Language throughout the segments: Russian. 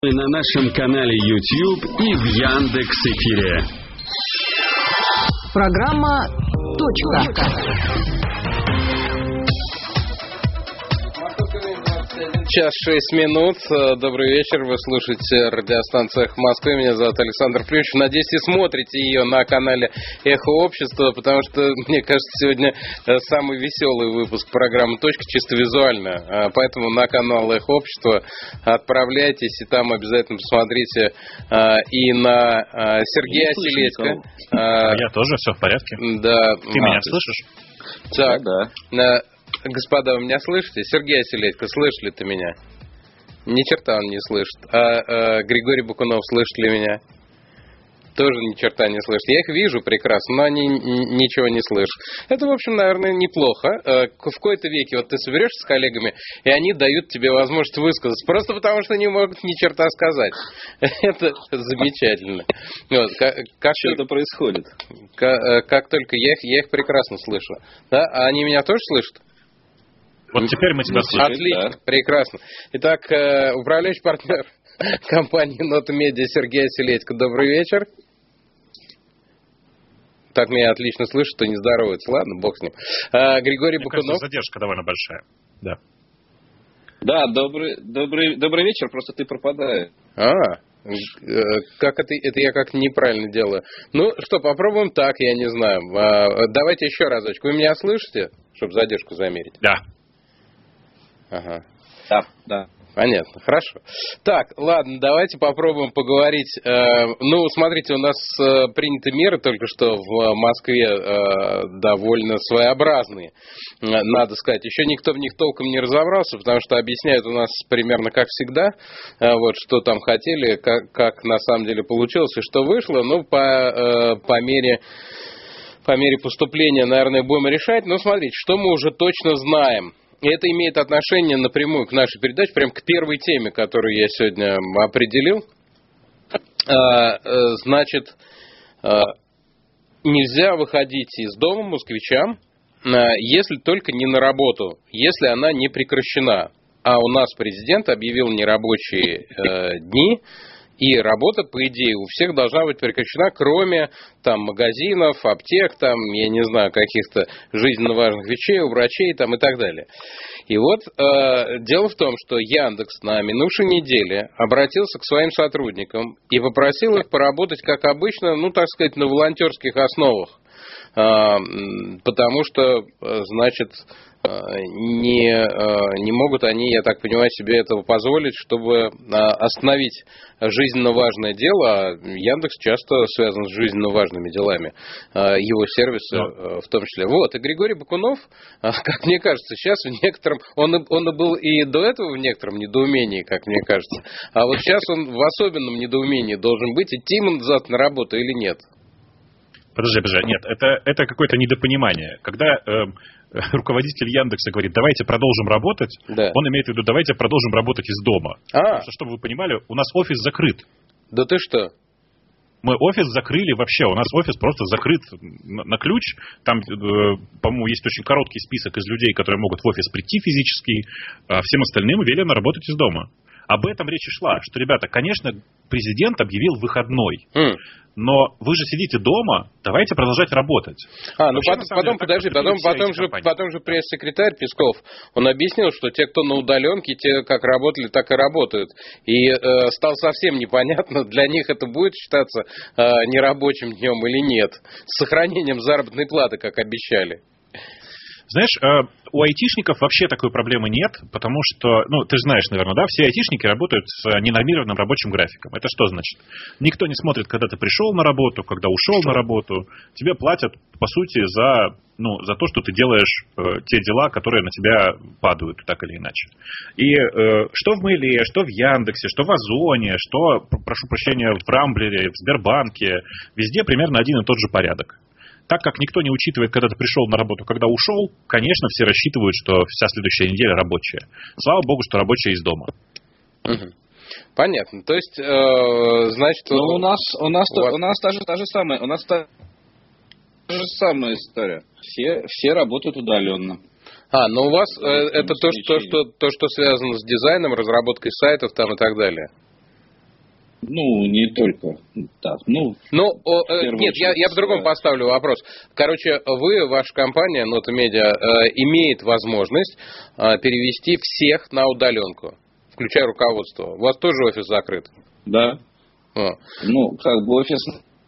На нашем канале YouTube и в Яндекс.Эфире. Программа «Точка». Час 6 минут. Добрый вечер. Вы слушаете радиостанцию «Эхо Москвы». Меня зовут Александр Плющев. Надеюсь, и смотрите ее на канале «Эхо Общества», потому что, мне кажется, сегодня самый веселый выпуск программы «Точка», чисто визуально. Поэтому на канал «Эхо Общества» отправляйтесь, и там обязательно посмотрите и на Сергея Селедько. Я тоже, все в порядке. Да. Ты меня слышишь? Так, да. Господа, вы меня слышите? Сергей Селедько, слышишь ли ты меня? Ни черта он не слышит. Григорий Бакунов, слышит ли меня? Тоже ни черта не слышит. Я их вижу прекрасно, но они ничего не слышат. Это, в общем, наверное, неплохо. В кои-то веке вот ты соберешься с коллегами, и они дают тебе возможность высказаться, просто потому что не могут ни черта сказать. Это замечательно. Вот, что это происходит? Как только я их прекрасно слышу. Да? А они меня тоже слышат? Вот теперь мы тебя слышим. Отлично, да. Прекрасно. Итак, управляющий партнер компании «Нота Медиа» Сергей Селедько. Добрый вечер. Так меня отлично слышат, что не здороваются. Ладно, бог с ним. Григорий Бакунов. Кажется, задержка довольно большая. Да. Да, добрый вечер, просто ты пропадаешь. Как это я как-то неправильно делаю. Ну что, попробуем так, я не знаю. Давайте еще разочек. Вы меня слышите, чтобы задержку замерить? Да. Ага. Да. Понятно, хорошо. Так, ладно, давайте попробуем поговорить. Ну, смотрите, у нас приняты меры только что в Москве довольно своеобразные, надо сказать. Еще никто в них толком не разобрался, потому что объясняют у нас примерно как всегда, вот, что там хотели, как на самом деле получилось и что вышло. Ну, по мере поступления, наверное, будем решать. Но смотрите, что мы уже точно знаем. И это имеет отношение напрямую к нашей передаче, прям к первой теме, которую я сегодня определил. Значит, нельзя выходить из дома москвичам, если только не на работу, если она не прекращена. А у нас президент объявил нерабочие дни, и работа, по идее, у всех должна быть прекращена, кроме там магазинов, аптек, там, я не знаю, каких-то жизненно важных вещей, у врачей там, и так далее. И вот дело в том, что Яндекс на минувшей неделе обратился к своим сотрудникам и попросил их поработать, как обычно, ну, так сказать, на волонтерских основах. Потому что, значит, не могут они, я так понимаю, себе этого позволить, чтобы остановить жизненно важное дело. А Яндекс часто связан с жизненно важными делами, его сервисы в том числе. Вот, и Григорий Бакунов, как мне кажется, сейчас в некотором, он был и до этого в некотором недоумении, как мне кажется, а вот сейчас он в особенном недоумении должен быть, идти ему завтра на работу или нет. Подожди, нет, это какое-то недопонимание. Когда руководитель Яндекса говорит, давайте продолжим работать, да. Он имеет в виду, давайте продолжим работать из дома. Потому что, чтобы вы понимали, у нас офис закрыт. Да ты что? Мы офис закрыли вообще, у нас офис просто закрыт на ключ. Там, по-моему, есть очень короткий список из людей, которые могут в офис прийти физически, а всем остальным велено работать из дома. Об этом речь и шла, что, ребята, конечно, президент объявил выходной, но вы же сидите дома, давайте продолжать работать. Потом же пресс-секретарь Песков, он объяснил, что те, кто на удаленке, те как работали, так и работают. И стало совсем непонятно, для них это будет считаться нерабочим днем или нет, с сохранением заработной платы, как обещали. Знаешь, у айтишников вообще такой проблемы нет, потому что, ну, ты же знаешь, наверное, да, все айтишники работают с ненормированным рабочим графиком. Это что значит? Никто не смотрит, когда ты пришел на работу, когда ушел на работу. Тебе платят, по сути, за то, что ты делаешь те дела, которые на тебя падают, так или иначе. И что в Мейле, что в Яндексе, что в Озоне, что, прошу прощения, в Рамблере, в Сбербанке, везде примерно один и тот же порядок. Так как никто не учитывает, когда ты пришел на работу, когда ушел, конечно, все рассчитывают, что вся следующая неделя рабочая. Слава богу, что рабочая из дома. Понятно. То есть, значит... Ну, у нас та же самая история. Все работают удаленно. Но у вас это то, что связано с дизайном, разработкой сайтов там и так далее. Ну, не только. Так, нет, я по-другому поставлю вопрос. Короче, ваша компания Нота Медиа имеет возможность перевести всех на удаленку, включая руководство. У вас тоже офис закрыт? Да. Ну, как бы офис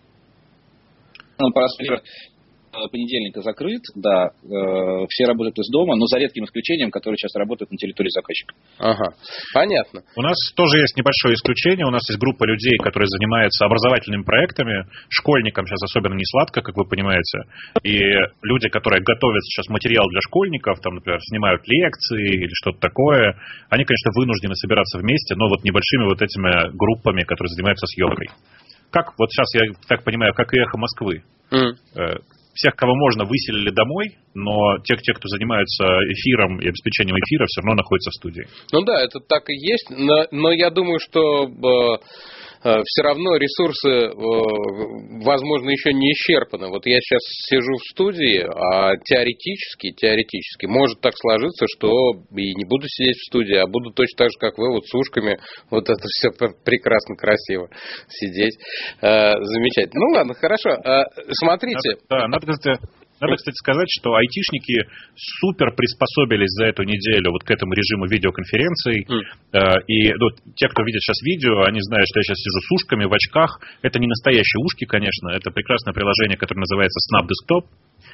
понедельника закрыт, да, все работают из дома, но за редким исключением, которые сейчас работают на территории заказчика. Ага, понятно. У нас тоже есть небольшое исключение, у нас есть группа людей, которые занимаются образовательными проектами, школьникам сейчас особенно не сладко, как вы понимаете, и люди, которые готовят сейчас материал для школьников, там, например, снимают лекции или что-то такое, они, конечно, вынуждены собираться вместе, но вот небольшими вот этими группами, которые занимаются съемкой. Как, вот сейчас я так понимаю, как и «Эхо Москвы». Всех, кого можно, выселили домой, но те, кто занимаются эфиром и обеспечением эфира, все равно находятся в студии. Ну да, это так и есть, но я думаю, что все равно ресурсы, возможно, еще не исчерпаны. Вот я сейчас сижу в студии, а теоретически может так сложиться, что и не буду сидеть в студии, а буду точно так же, как вы, вот с ушками, вот это все прекрасно, красиво сидеть. Замечательно. Ну ладно, хорошо. Смотрите. Надо, кстати, сказать, что айтишники супер приспособились за эту неделю вот к этому режиму видеоконференций. И те, кто видит сейчас видео, они знают, что я сейчас сижу с ушками, в очках. Это не настоящие ушки, конечно. Это прекрасное приложение, которое называется Snap Desktop.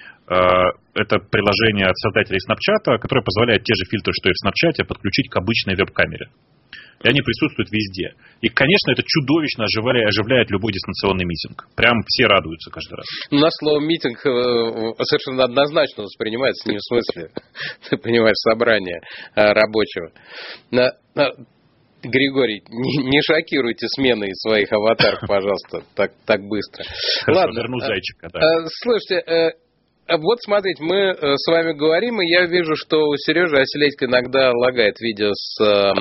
Это приложение от создателей Snapchat, которое позволяет те же фильтры, что и в Snapchat, подключить к обычной веб-камере. И они присутствуют везде. И, конечно, это чудовищно оживляет любой дистанционный митинг. Прям все радуются каждый раз. У нас слово «митинг» совершенно однозначно воспринимается, не в смысле, ты понимаешь, собрания рабочего. Григорий, не шокируйте сменой своих аватаров, пожалуйста, так быстро. Хорошо, ладно, верну зайчика, да. Слушайте, вот смотрите, мы с вами говорим, и я вижу, что у Сережи Оселедько иногда лагает видео со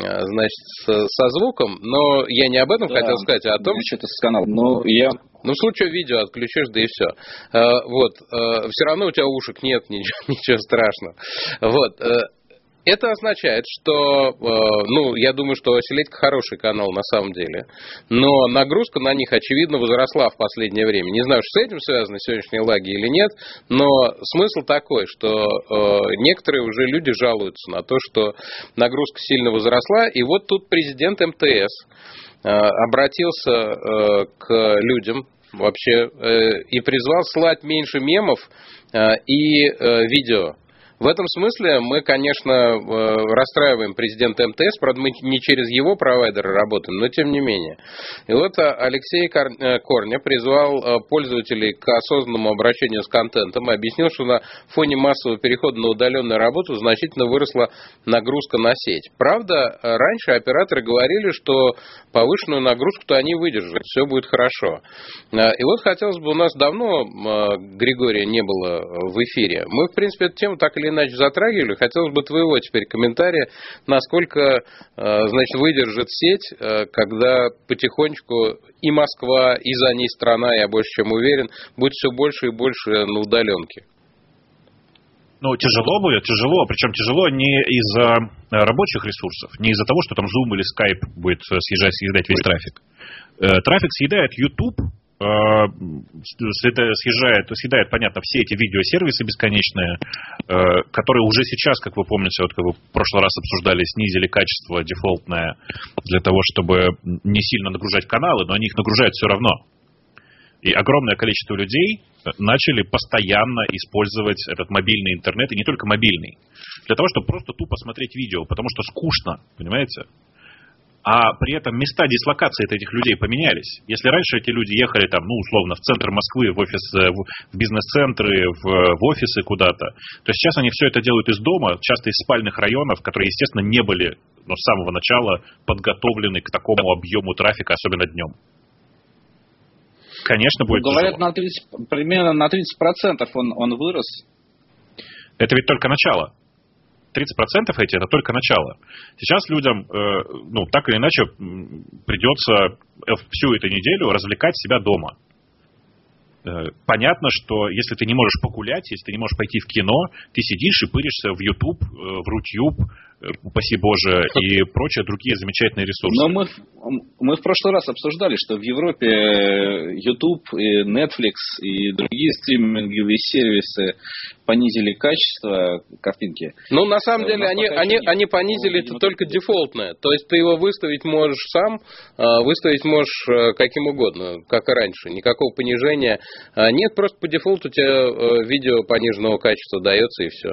звуком, но я не об этом хотел сказать, а о том, что это с канала. Но я... Ну, в случае видео отключишь, да и все. Вот, все равно у тебя ушек нет, ничего страшного. Вот. Это означает, что, я думаю, что Оселедько хороший канал на самом деле, но нагрузка на них, очевидно, возросла в последнее время. Не знаю, что с этим связаны сегодняшние лаги или нет, но смысл такой, что некоторые уже люди жалуются на то, что нагрузка сильно возросла, и вот тут президент МТС обратился к людям вообще и призвал слать меньше мемов и видео. В этом смысле мы, конечно, расстраиваем президента МТС, правда, мы не через его провайдера работаем, но тем не менее. И вот Алексей Корня призвал пользователей к осознанному обращению с контентом и объяснил, что на фоне массового перехода на удаленную работу значительно выросла нагрузка на сеть. Правда, раньше операторы говорили, что повышенную нагрузку-то они выдержат, все будет хорошо. И вот хотелось бы, у нас давно Григория не было в эфире. Мы, в принципе, эту тему так или иначе затрагивали. Хотелось бы твоего теперь комментария, насколько, выдержит сеть, когда потихонечку и Москва, и за ней страна, я больше чем уверен, будет все больше и больше на удаленке. Ну, тяжело будет, причем тяжело не из-за рабочих ресурсов, не из-за того, что там Zoom или Skype будет съедать весь трафик. Трафик съедает YouTube, съедает, понятно, все эти видеосервисы бесконечные, которые уже сейчас, как вы помните, вот как вы в прошлый раз обсуждали, снизили качество дефолтное для того, чтобы не сильно нагружать каналы, но они их нагружают все равно. И огромное количество людей начали постоянно использовать этот мобильный интернет, и не только мобильный, для того, чтобы просто тупо смотреть видео, потому что скучно, понимаете? А при этом места дислокации этих людей поменялись. Если раньше эти люди ехали там, условно, в центр Москвы, в офис, в бизнес-центры, в офисы куда-то, то сейчас они все это делают из дома, часто из спальных районов, которые, естественно, не были с самого начала подготовлены к такому объему трафика, особенно днем. Конечно, будет говорят, тяжело. Примерно на 30% он вырос. Это ведь только начало. 30% эти – это только начало. Сейчас людям, так или иначе, придется всю эту неделю развлекать себя дома. Понятно, что если ты не можешь погулять, если ты не можешь пойти в кино, ты сидишь и пыришься в YouTube, в Рутюб, упаси Боже, и прочие другие замечательные ресурсы. Но мы в прошлый раз обсуждали, что в Европе YouTube, и Netflix и другие стриминговые сервисы понизили качество картинки. Ну, на самом деле, они понизили это только дефолтное. То есть ты его выставить можешь сам, выставить можешь каким угодно, как и раньше. Никакого понижения нет, просто по дефолту у тебя видео пониженного качества дается, и все.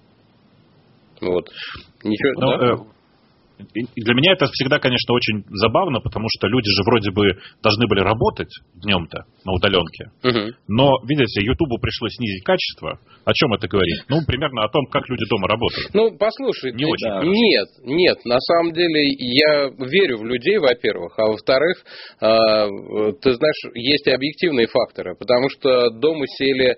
Вот. Ничего, да? И для меня это всегда, конечно, очень забавно, потому что люди же вроде бы должны были работать днем-то на удаленке. Но, видите, Ютубу пришлось снизить качество. О чем это говорит? Ну, примерно о том, как люди дома работают. Ну, послушай, не очень. Да. Нет, на самом деле я верю в людей, во-первых, а во-вторых, ты знаешь, есть и объективные факторы, потому что дома сели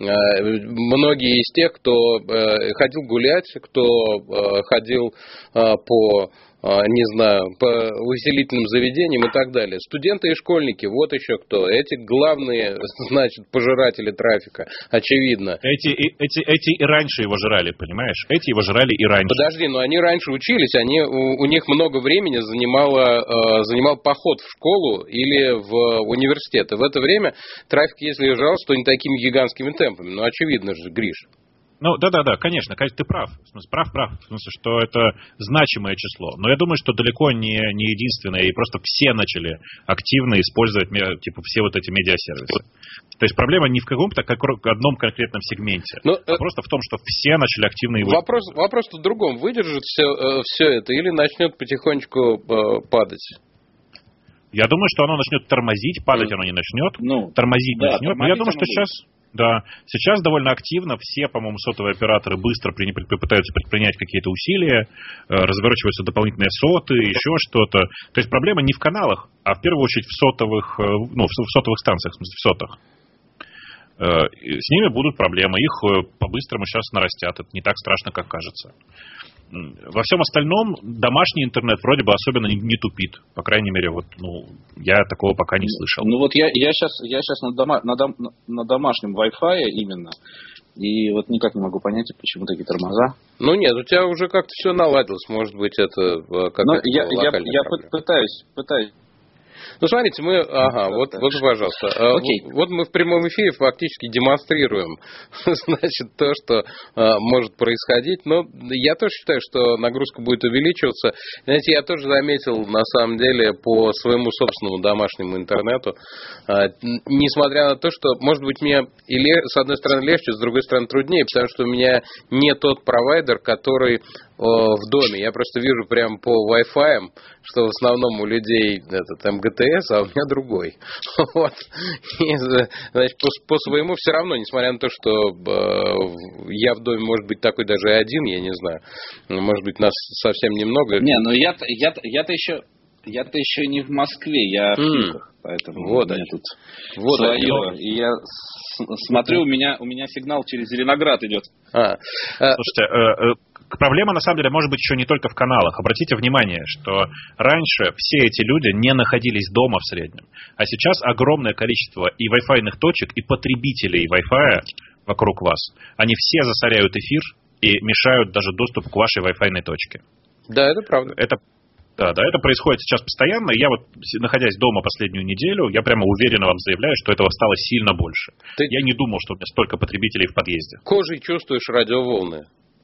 многие из тех, кто ходил гулять, кто ходил по увеселительным заведениям и так далее. Студенты и школьники, вот еще кто. Эти главные, значит, пожиратели трафика, очевидно. Эти и раньше его жрали, понимаешь? Эти его жрали и раньше. Подожди, но они раньше учились, у них много времени занимал поход в школу или в университет. И в это время трафик, если жрался, то не такими гигантскими темпами. Ну, очевидно же, Гриш. Ну, да, конечно, ты прав. В смысле, прав. В смысле, что это значимое число. Но я думаю, что далеко не единственное, и просто все начали активно использовать все вот эти медиасервисы. То есть проблема не в каком-то одном конкретном сегменте, а просто в том, что все начали активно его использовать. Вопрос в другом. Выдержит все это или начнет потихонечку падать? Я думаю, что оно начнет тормозить, падать оно не начнет, тормозить начнет. Но я думаю, что сейчас довольно активно все, по-моему, сотовые операторы быстро пытаются предпринять какие-то усилия, разворачиваются дополнительные соты, еще что-то. То есть проблема не в каналах, а в первую очередь в сотовых станциях, в смысле в сотах. С ними будут проблемы, их по-быстрому сейчас нарастят, это не так страшно, как кажется. Во всем остальном домашний интернет вроде бы особенно не тупит. По крайней мере, я такого пока не слышал. Ну вот я сейчас на домашнем Wi-Fi именно. И вот никак не могу понять, почему такие тормоза. Ну нет, у тебя уже как-то все наладилось. Может быть, это какая-то локальная проблема. Пытаюсь. Ну, смотрите, вот, пожалуйста. Вот мы в прямом эфире фактически демонстрируем, значит, то, что может происходить. Но я тоже считаю, что нагрузка будет увеличиваться. Знаете, я тоже заметил, на самом деле, по своему собственному домашнему интернету, несмотря на то, что, может быть, мне с одной стороны легче, с другой стороны труднее, потому что у меня не тот провайдер, который в доме. Я просто вижу прямо по Wi-Fi, что в основном у людей МГТС, а у меня другой. Вот. И, значит, по своему все равно, несмотря на то, что я в доме, может быть, такой даже один, я не знаю. Может быть, нас совсем немного. Не, ну я-то еще не в Москве, я в Химках, поэтому вот у меня тут свое. И я смотрю, у меня сигнал через Зеленоград идет. Слушайте, проблема, на самом деле, может быть еще не только в каналах. Обратите внимание, что раньше все эти люди не находились дома в среднем. А сейчас огромное количество и Wi-Fi-ных точек, и потребителей Wi-Fi вокруг вас. Они все засоряют эфир и мешают даже доступ к вашей Wi-Fi-ной точке. Да, это правда. Это происходит сейчас постоянно. Я вот, находясь дома последнюю неделю, я прямо уверенно вам заявляю, что этого стало сильно больше. Я не думал, что у меня столько потребителей в подъезде. Кожей чувствуешь радиоволны.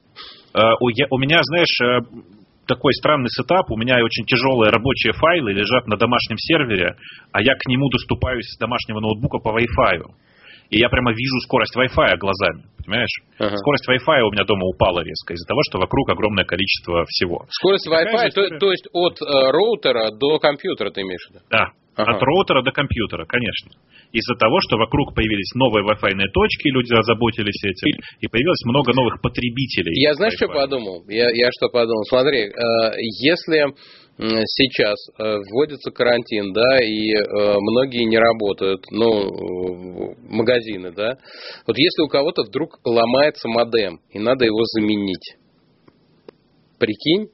У меня, знаешь, такой странный сетап. У меня очень тяжелые рабочие файлы лежат на домашнем сервере, а я к нему доступаюсь с домашнего ноутбука по Wi-Fi. И я прямо вижу скорость Wi-Fi глазами, понимаешь? Скорость Wi-Fi у меня дома упала резко из-за того, что вокруг огромное количество всего. Скорость Wi-Fi, то есть от роутера до компьютера ты имеешь в виду? Да. От роутера до компьютера, конечно. Из-за того, что вокруг появились новые Wi-Fi-ные точки, люди озаботились этим, и появилось много новых потребителей. Я знаешь, что подумал? Я что подумал? Смотри, если сейчас вводится карантин, да, и многие не работают, магазины, да, вот если у кого-то вдруг ломается модем, и надо его заменить, прикинь,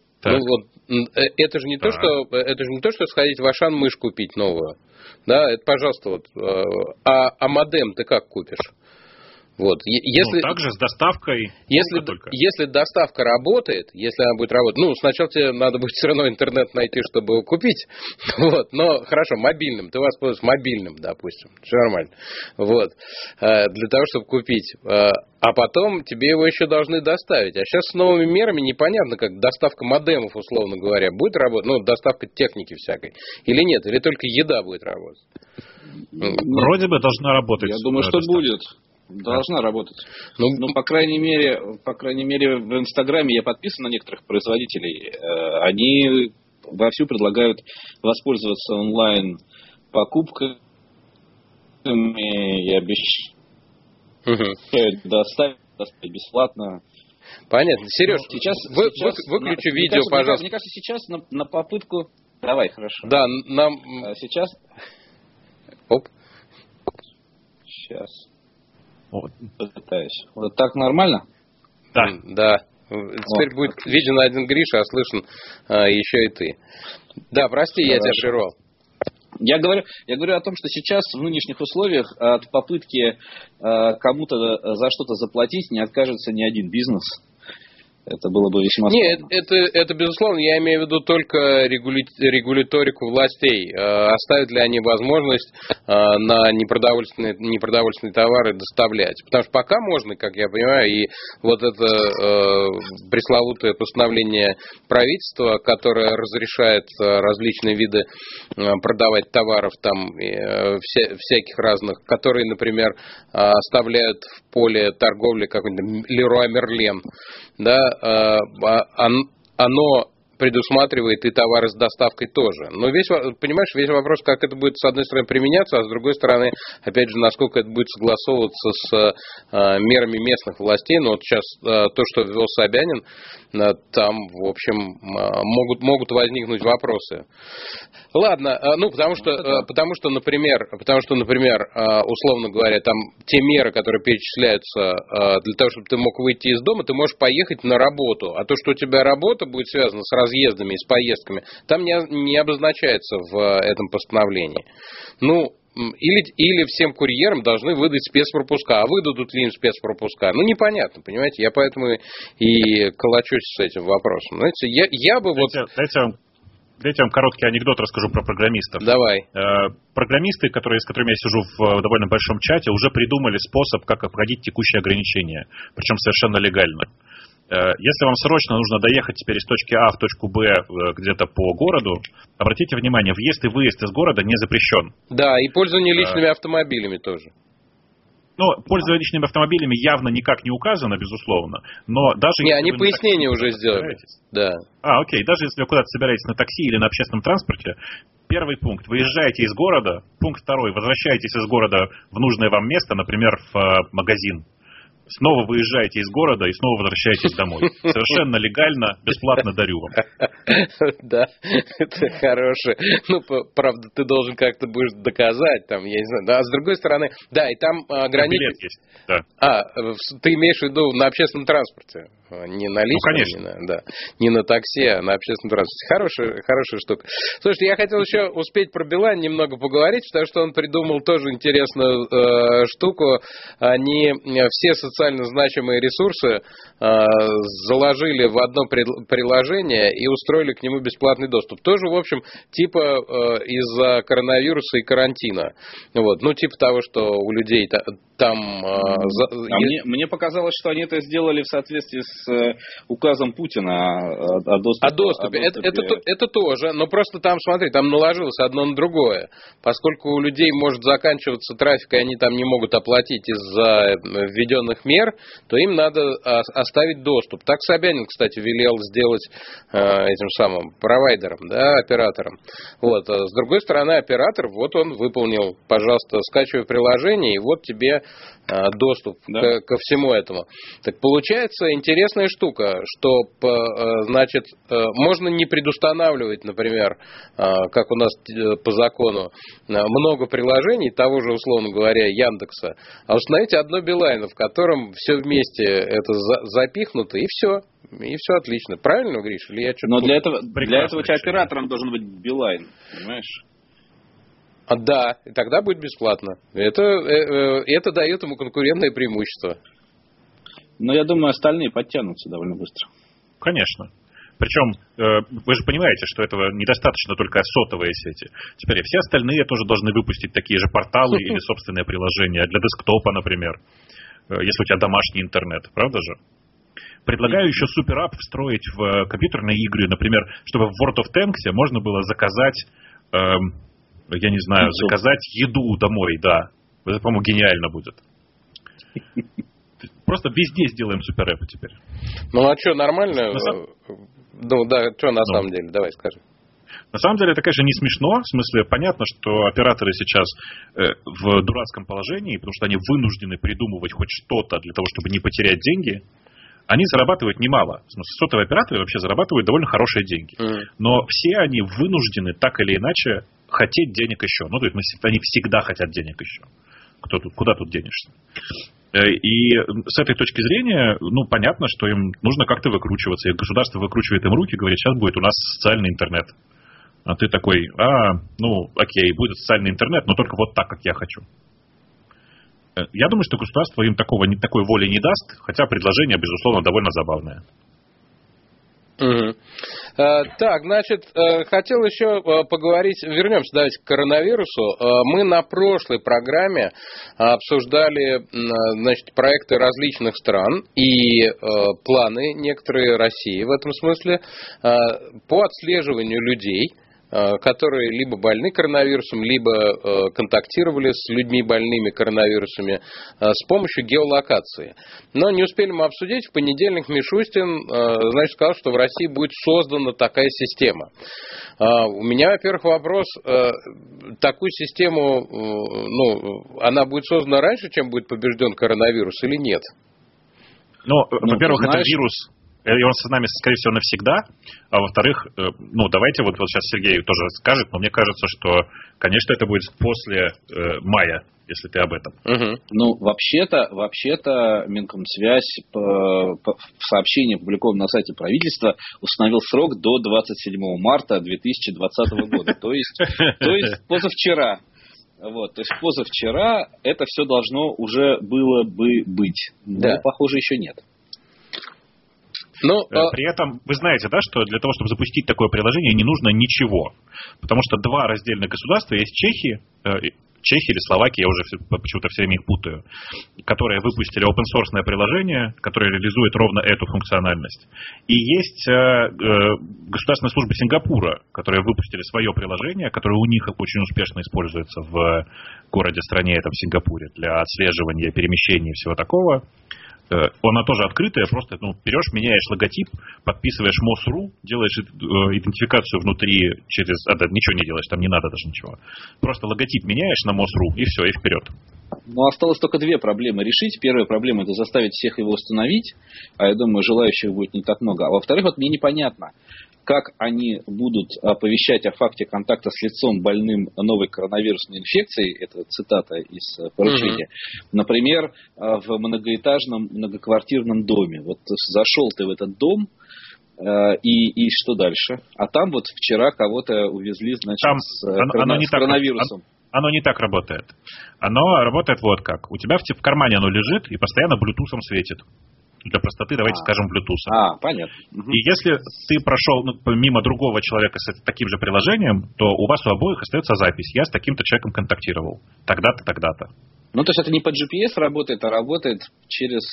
это же не то, что сходить в Ашан мышь купить новую. Да, это, пожалуйста, а модем ты как купишь? Вот. Если, также с доставкой. Если доставка работает, если она будет работать, сначала тебе надо будет все равно интернет найти, чтобы его купить. Вот. Но хорошо, мобильным. Ты воспользуешься мобильным, допустим. Все нормально. Вот. Для того, чтобы купить. А потом тебе его еще должны доставить. А сейчас с новыми мерами непонятно, как доставка модемов, условно говоря, будет работать. Доставка техники всякой. Или нет, или только еда будет работать. Вроде бы должна работать. Я думаю, что будет. Должна работать. По крайней мере, в Инстаграме я подписан на некоторых производителей. Они вовсю предлагают воспользоваться онлайн покупками и обещают доставить бесплатно. Понятно. Сереж, сейчас выключи видео, пожалуйста. Мне кажется, сейчас на попытку... Давай, хорошо. Да, нам... Сейчас... Оп. Сейчас. Пытаюсь. Вот так нормально? Да. Теперь будет виден один Гриша, а слышен еще и ты. Да, прости, я тебя прервал. Я говорю о том, что сейчас в нынешних условиях от попытки кому-то за что-то заплатить не откажется ни один бизнес. Это было бы весьма странно. Нет, это безусловно, я имею в виду только регуляторику властей. Оставят ли они возможность на непродовольственные товары доставлять? Потому что пока можно, как я понимаю, и вот это пресловутое постановление правительства, которое разрешает различные виды продавать товаров там всяких разных, которые, например, оставляют в поле торговли какой-нибудь Леруа Мерлен, да, оно предусматривает и товары с доставкой тоже. Но весь вопрос, как это будет, с одной стороны, применяться, а с другой стороны, опять же, насколько это будет согласовываться с мерами местных властей. Но вот сейчас то, что ввел Собянин, там, в общем, могут возникнуть вопросы. Ладно, потому что, например, условно говоря, там те меры, которые перечисляются для того, чтобы ты мог выйти из дома, ты можешь поехать на работу. А то, что у тебя работа будет связана с разъездами и с поездками, там не обозначается в этом постановлении. Или всем курьерам должны выдать спецпропуска. А выдадут ли им спецпропуска? Непонятно, понимаете? Я поэтому и колочусь с этим вопросом. Знаете, я бы Дайте я вам короткий анекдот расскажу про программистов. Давай. Программисты, с которыми я сижу в довольно большом чате, уже придумали способ, как обходить текущие ограничения. Причем совершенно легально. Если вам срочно нужно доехать теперь из точки А в точку Б где-то по городу, обратите внимание, въезд и выезд из города не запрещен. Да, и пользование личными автомобилями тоже. Пользование личными автомобилями явно никак не указано, безусловно, но даже... они пояснения уже сделали. Да. Окей, даже если вы куда-то собираетесь на такси или на общественном транспорте, первый пункт, выезжаете из города, пункт второй, возвращаетесь из города в нужное вам место, например, в магазин. Снова выезжаете из города и снова возвращаетесь домой. Совершенно легально, бесплатно дарю вам. Да, это хорошее. Правда, ты должен как-то будешь доказать, там, я не знаю. Да, а с другой стороны, да, и там границы... Билет есть, да. Ты имеешь в виду на общественном транспорте? Не на личном, конечно. не на такси, а на общественном транспорте. Хорошая штука. Слушайте, я хотел еще успеть про Билайн немного поговорить, потому что он придумал тоже интересную штуку. Они все социально значимые ресурсы заложили в одно приложение и устроили к нему бесплатный доступ. Тоже, в общем, типа из-за коронавируса и карантина. Типа того, что у людей там... Мне показалось, что они это сделали в соответствии с указом Путина о доступе. Это тоже, но просто там, смотри, там наложилось одно на другое. Поскольку у людей может заканчиваться трафик, и они там не могут оплатить из-за введенных мер, то им надо оставить доступ. Так Собянин, кстати, велел сделать этим самым провайдером, да, оператором. А с другой стороны, оператор, он выполнил, пожалуйста, скачивай приложение, и вот тебе доступ ко всему этому. Так получается интересная штука, что, значит, можно не предустанавливать, например, как у нас по закону, много приложений, того же, условно говоря, Яндекса, а установить одно Билайн, в котором все вместе это запихнуто, и все. И все отлично. Правильно, Гриш? Или я что-то... Но для этого у тебя оператором должен быть Билайн, понимаешь? Да, и тогда будет бесплатно. Это дает ему конкурентное преимущество. Но я думаю, остальные подтянутся довольно быстро. Конечно. Причем, вы же понимаете, что этого недостаточно только сотовые сети. Теперь и все остальные тоже должны выпустить такие же порталы или собственные приложения для десктопа, например, если у тебя домашний интернет, правда же? Предлагаю еще суперап встроить в компьютерные игры, например, чтобы в World of Tanks можно было заказать, я не знаю, заказать еду домой, да. Это, по-моему, гениально будет. Просто везде сделаем суперэпы теперь. Ну, а что, нормально? Ну, да, что на самом деле? Давай скажи. На самом деле это, конечно, не смешно. В смысле, понятно, что операторы сейчас в дурацком положении, потому что они вынуждены придумывать хоть что-то для того, чтобы не потерять деньги. Они зарабатывают немало. В смысле, сотовые операторы вообще зарабатывают довольно хорошие деньги. Но все они вынуждены так или иначе хотеть денег еще. Ну, то есть они всегда хотят денег еще. Куда тут денешься? И с этой точки зрения, ну, понятно, что им нужно как-то выкручиваться. И государство выкручивает им руки, говорит, сейчас будет у нас социальный интернет. А ты такой, ну, окей, будет социальный интернет, но только вот так, как я хочу. Я думаю, что государство им такой воли не даст, хотя предложение, безусловно, довольно забавное. Угу. Так, значит, хотел еще поговорить, вернемся, давайте, к коронавирусу. Мы на прошлой программе обсуждали, значит, проекты различных стран и планы некоторые России в этом смысле по отслеживанию людей, которые либо больны коронавирусом, либо контактировали с людьми больными коронавирусами с помощью геолокации. Но не успели мы обсудить. В понедельник Мишустин, значит, сказал, что в России будет создана такая система. У меня, во-первых, вопрос. Такую систему, ну, она будет создана раньше, чем будет побежден коронавирус, или нет? Ну, во-первых, это вирус... И он с нами, скорее всего, навсегда. А во-вторых, ну, давайте вот сейчас Сергей тоже скажет, но мне кажется, что, конечно, это будет после мая, если ты об этом. Ну, вообще-то Минкомсвязь в сообщении, опубликованном на сайте правительства, установил срок до 27 марта 2020 года. То есть позавчера. Вот, то есть позавчера это все должно уже было бы быть. Но, похоже, еще нет. Но, при этом, вы знаете, да, что для того, чтобы запустить такое приложение, не нужно ничего. Потому что два раздельных государства есть Чехия или Словакия, я уже почему-то все время их путаю, которые выпустили open-source приложение, которое реализует ровно эту функциональность. И есть государственная служба Сингапура, которые выпустили свое приложение, которое у них очень успешно используется в городе-стране, этом Сингапуре, для отслеживания перемещений и всего такого. Она тоже открытая, просто берешь, меняешь логотип, подписываешь МОСРУ, делаешь идентификацию внутри ничего не делаешь, там не надо даже ничего. Просто логотип меняешь на МОСРУ, и все, и вперед. Ну, осталось только две проблемы решить. Первая проблема – это заставить всех его установить, а я думаю, желающих будет не так много. А во-вторых, вот мне непонятно, как они будут оповещать о факте контакта с лицом больным новой коронавирусной инфекцией, это цитата из поручения, например, в многоэтажном, многоквартирном доме. Вот зашел ты в этот дом, и что дальше? А там вот вчера кого-то увезли, значит, с коронавирусом. Оно не так работает. Оно работает вот как. У тебя в кармане оно лежит и постоянно блютусом светит. Для простоты давайте скажем блютусом. Понятно. И если ты прошел мимо другого человека с таким же приложением, то у вас у обоих остается запись. Я с таким-то человеком контактировал. Тогда-то, тогда-то. Ну, то есть это не по GPS работает, а работает через...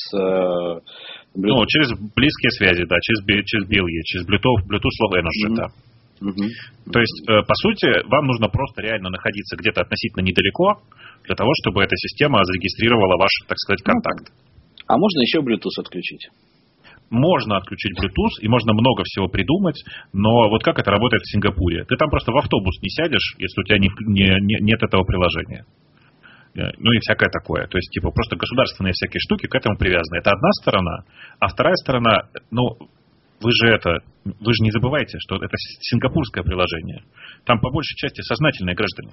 Ну, через близкие связи, да, через BLE, через Bluetooth Low Energy, да. То есть, по сути, вам нужно просто реально находиться где-то относительно недалеко, для того, чтобы эта система зарегистрировала ваш, так сказать, контакт. А можно еще Bluetooth отключить? Можно отключить Bluetooth, и можно много всего придумать, но вот как это работает в Сингапуре? Ты там просто в автобус не сядешь, если у тебя нет этого приложения. Ну и всякое такое. То есть, типа, просто государственные всякие штуки к этому привязаны. Это одна сторона. А вторая сторона, вы же не забывайте, что это сингапурское приложение. Там по большей части сознательные граждане.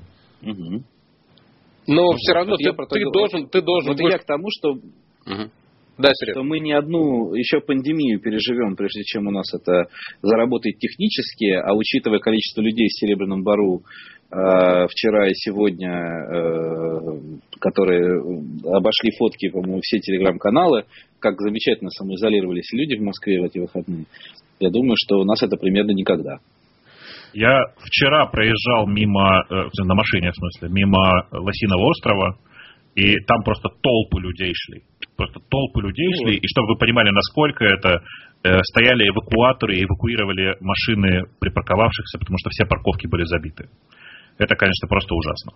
Но все равно ты должен... Я к тому, что... Да, Серега. Что мы не одну еще пандемию переживем, прежде чем у нас это заработает технически, а учитывая количество людей в Серебряном Бору, вчера и сегодня, которые обошли фотки, по-моему, все телеграм-каналы, как замечательно самоизолировались люди в Москве в эти выходные. Я думаю, что у нас это примерно никогда. Я вчера проезжал мимо, на машине в смысле, мимо Лосиного острова, и там просто толпы людей шли. Просто толпы людей шли, и чтобы вы понимали, насколько это, стояли эвакуаторы и эвакуировали машины припарковавшихся, потому что все парковки были забиты. Это, конечно, просто ужасно.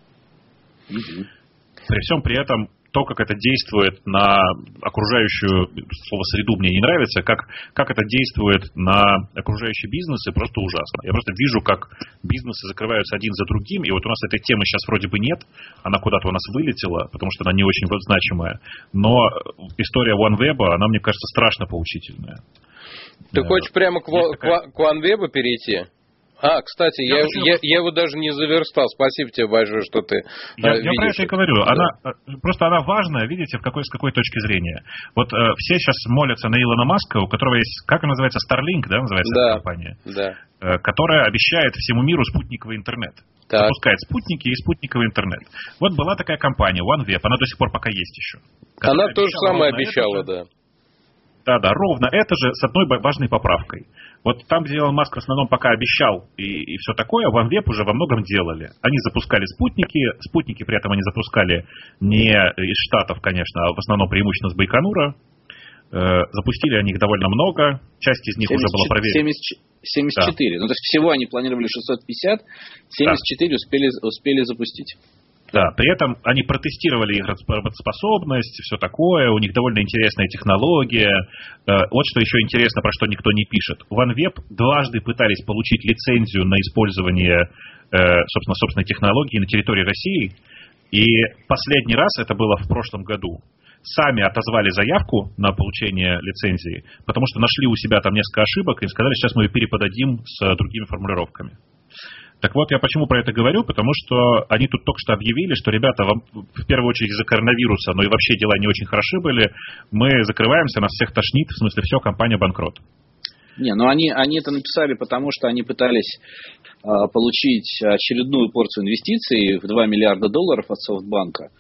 При всем при этом, то, как это действует на окружающую, слово среду мне не нравится, как это действует на окружающие бизнесы, просто ужасно. Я просто вижу, как бизнесы закрываются один за другим, и вот у нас этой темы сейчас вроде бы нет, она куда-то у нас вылетела, потому что она не очень значимая, но история OneWeb, она, мне кажется, страшно поучительная. Ты хочешь прямо к OneWeb перейти? Кстати, я его даже не заверстал. Спасибо тебе большое, что ты Я про это и говорю. Просто она важная, видите, с какой точки зрения. Вот все сейчас молятся на Илона Маска, у которого есть, как он называется, Starlink, да, называется эта компания? Да. Которая обещает всему миру спутниковый интернет. Так. Запускает спутники и спутниковый интернет. Вот была такая компания, OneWeb, она до сих пор пока есть еще. Она то же самое обещала, да. Да, ровно это же с одной важной поправкой. Вот там, где Илон Маск в основном пока обещал и все такое, OneWeb уже во многом делали. Они запускали спутники при этом они запускали не из Штатов, конечно, а в основном преимущественно с Байконура. Запустили они их довольно много, часть из них уже была проверена. 74, да. Ну то есть всего они планировали 650, 74 успели запустить. Да, при этом они протестировали их работоспособность, все такое, у них довольно интересная технология. Вот что еще интересно, про что никто не пишет. OneWeb дважды пытались получить лицензию на использование собственной технологии на территории России. И последний раз, это было в прошлом году, сами отозвали заявку на получение лицензии, потому что нашли у себя там несколько ошибок и сказали, сейчас мы ее переподадим с другими формулировками. Так вот, я почему про это говорю, потому что они тут только что объявили, что, ребята, вам в первую очередь из-за коронавируса, но и вообще дела не очень хороши были, мы закрываемся, нас всех тошнит, в смысле, все, компания банкрот. Не, ну они это написали, потому что они пытались получить очередную порцию инвестиций в $2 миллиарда от Софтбанка.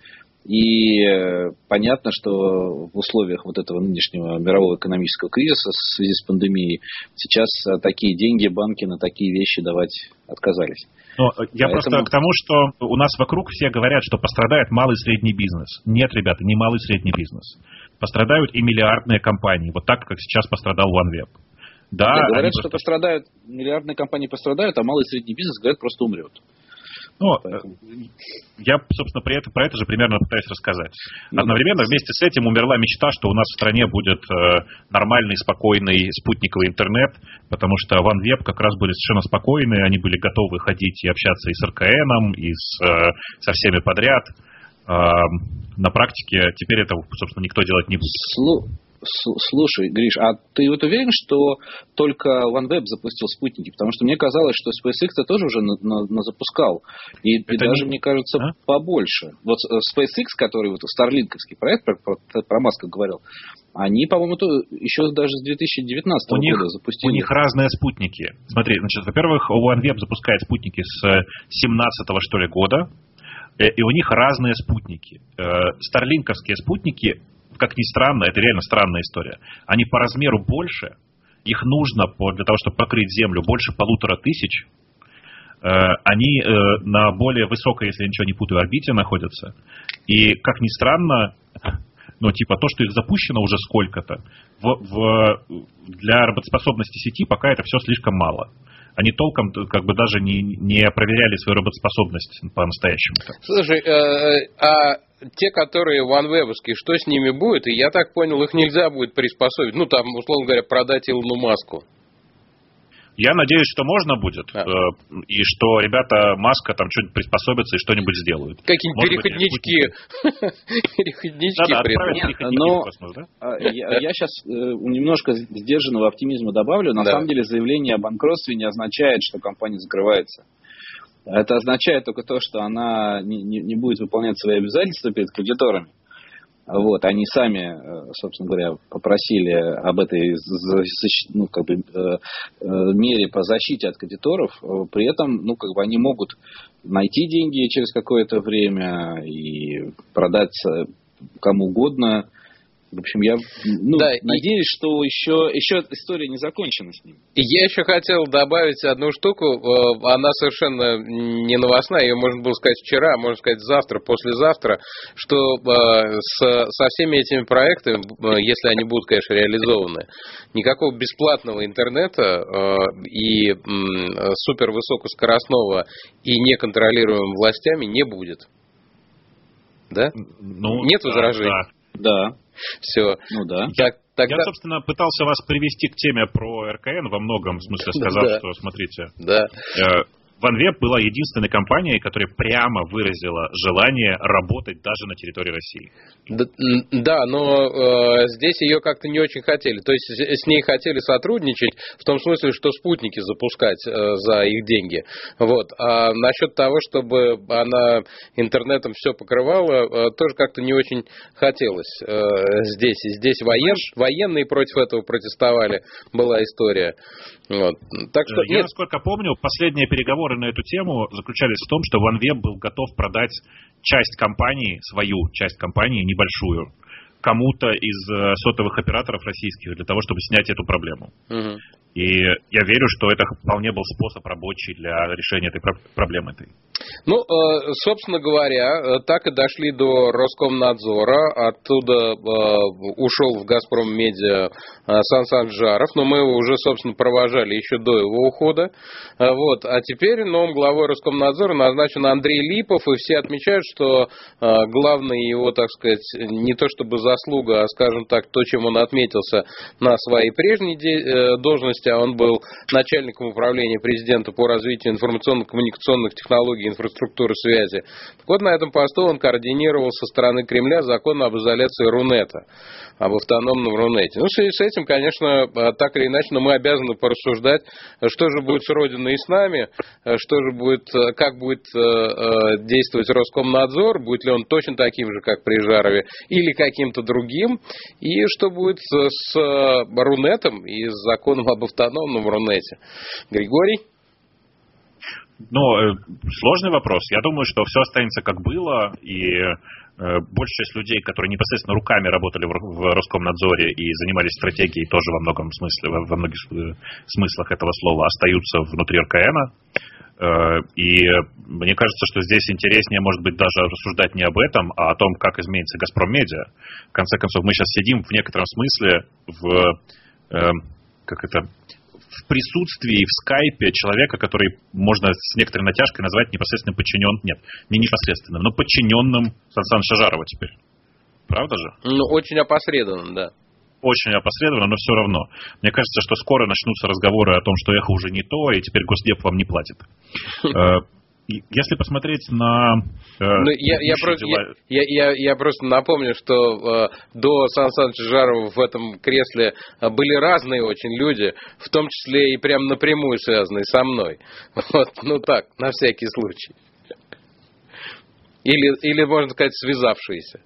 И понятно, что в условиях вот этого нынешнего мирового экономического кризиса в связи с пандемией сейчас такие деньги банки на такие вещи давать отказались. Но я просто к тому, что у нас вокруг все говорят, что пострадает малый и средний бизнес. Нет, ребята, не малый и средний бизнес. Пострадают и миллиардные компании, вот так, как сейчас пострадал OneWeb. Да, говорят, что пострадают, миллиардные компании пострадают, а малый и средний бизнес, говорят, просто умрет. Ну, я, собственно, про это же примерно пытаюсь рассказать. Одновременно вместе с этим умерла мечта, что у нас в стране будет нормальный, спокойный спутниковый интернет, потому что OneWeb как раз были совершенно спокойные, они были готовы ходить и общаться и с РКНом, и со всеми подряд. На практике теперь этого, собственно, никто делать не будет. Слушай, Гриш, а ты вот уверен, что только OneWeb запустил спутники? Потому что мне казалось, что SpaceX тоже уже запускал. И даже, мне кажется, побольше. Вот SpaceX, который вот Starlink'овский проект, про Маска говорил, они, по-моему, еще даже с 2019 года запустили. У них разные спутники. Смотри, значит, во-первых, OneWeb запускает спутники с 17-го, что ли, года. И у них разные спутники. Starlink'овские спутники, как ни странно, это реально странная история. Они по размеру больше, их нужно для того, чтобы покрыть Землю, больше 1500. Они на более высокой, если я ничего не путаю, орбите находятся. И, как ни странно, ну, типа, то, что их запущено уже сколько-то, для работоспособности сети пока это все слишком мало. Они толком как бы даже не проверяли свою работоспособность по-настоящему. Слушай, а те, которые OneWeb'овские, что с ними будет? И я так понял, их нельзя будет приспособить. Ну, там, условно говоря, продать Илону Маску. Я надеюсь, что можно будет, и что ребята Маска там что-нибудь приспособятся и что-нибудь сделают. Какие-нибудь переходнички. Переходнички. Но я сейчас немножко сдержанного оптимизма добавлю. На самом деле заявление о банкротстве не означает, что компания закрывается. Это означает только то, что она не будет выполнять свои обязательства перед кредиторами. Вот, они сами, собственно говоря, попросили об этой мере по защите от кредиторов. При этом, они могут найти деньги через какое-то время и продать кому угодно. В общем, я надеюсь, что еще история не закончена с ним. И я еще хотел добавить одну штуку. Она совершенно не новостная. Ее можно было сказать вчера, можно сказать завтра, послезавтра, что со всеми этими проектами, если они будут, конечно, реализованы, никакого бесплатного интернета и супервысокоскоростного и неконтролируемого властями не будет. Да? Нет возражений? Да. Все. Да. Я, собственно, пытался вас привести к теме про РКН во многом, в смысле, сказав, что, смотрите, OneWeb была единственной компанией, которая прямо выразила желание работать даже на территории России. Да, но здесь ее как-то не очень хотели. То есть с ней хотели сотрудничать в том смысле, что спутники запускать за их деньги. Вот. А насчет того, чтобы она интернетом все покрывала, тоже как-то не очень хотелось здесь. И здесь военные против этого протестовали, была история. Вот. Так что, я, насколько помню, последние переговоры на эту тему заключались в том, что OneWeb был готов продать часть компании, свою часть компании, небольшую, кому-то из сотовых операторов российских для того, чтобы снять эту проблему. Угу. И я верю, что это вполне был способ рабочий для решения этой проблемы. Собственно говоря, так и дошли до Роскомнадзора. Оттуда ушел в «Газпром Медиа» Сан Санжаров, но мы его уже, собственно, провожали еще до его ухода. Вот. А теперь новым главой Роскомнадзора назначен Андрей Липов, и все отмечают, что главная его, так сказать, не то чтобы заслуга, а, скажем так, то, чем он отметился на своей прежней должности, а он был начальником управления президента по развитию информационно-коммуникационных технологий и инфраструктуры связи. Так вот, на этом посту он координировал со стороны Кремля закон об изоляции Рунета, об автономном Рунете. В связи с этим, конечно, так или иначе, но мы обязаны порассуждать, что же будет с Родиной и с нами, что же будет, как будет действовать Роскомнадзор, будет ли он точно таким же, как при Жарове, или каким-то другим, и что будет с Рунетом и с законом об автономном Рунете. Григорий? Сложный вопрос. Я думаю, что все останется как было, и большая часть людей, которые непосредственно руками работали в Роскомнадзоре и занимались стратегией, тоже во многих смыслах этого слова, остаются внутри РКН. И мне кажется, что здесь интереснее, может быть, даже рассуждать не об этом, а о том, как изменится «Газпром Медиа». В конце концов, мы сейчас сидим в некотором смысле в присутствии в скайпе человека, который можно с некоторой натяжкой назвать непосредственно подчиненным, не непосредственным, но подчиненным Сан Саныча Жарова теперь. Правда же? Очень опосредованно, да. Очень опосредованно, но все равно. Мне кажется, что скоро начнутся разговоры о том, что эхо уже не то, и теперь Госдеп вам не платит. Если посмотреть на... Я просто напомню, что до Сан Саныча Жарова в этом кресле были разные очень люди, в том числе и прям напрямую связанные со мной. Вот, так, на всякий случай. Или можно сказать, связавшиеся.